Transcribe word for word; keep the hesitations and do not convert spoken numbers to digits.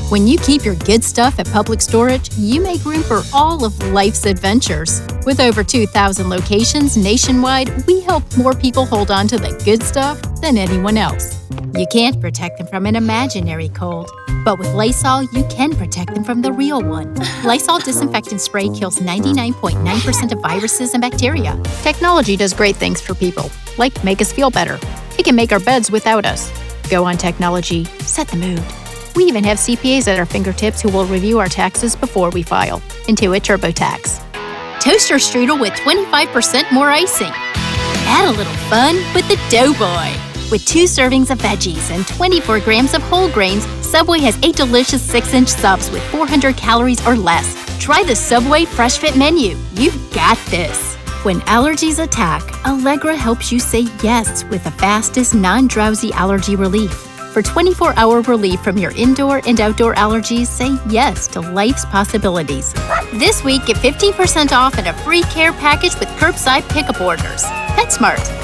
When you keep your good stuff at Public Storage, you make room for all of life's adventures. With over two thousand locations nationwide, we help more people hold on to the good stuff than anyone else. You can't protect them from an imaginary cold, but with Lysol, you can protect them from the real one. Lysol disinfectant spray kills ninety-nine point nine percent of viruses and bacteria. Technology does great things for people, like make us feel better. It can make our beds without us. Go on technology, set the mood. We even have C P As at our fingertips who will review our taxes before we file. Intuit TurboTax. Toaster strudel with twenty-five percent more icing. Add a little fun with the Doughboy. With two servings of veggies and twenty-four grams of whole grains, Subway has eight delicious six-inch subs with four hundred calories or less. Try the Subway Fresh Fit menu. You've got this. When allergies attack, Allegra helps you say yes with the fastest non-drowsy allergy relief. For twenty-four hour relief from your indoor and outdoor allergies, say yes to life's possibilities. This week, get fifteen percent off and a free care package with curbside pickup orders. PetSmart.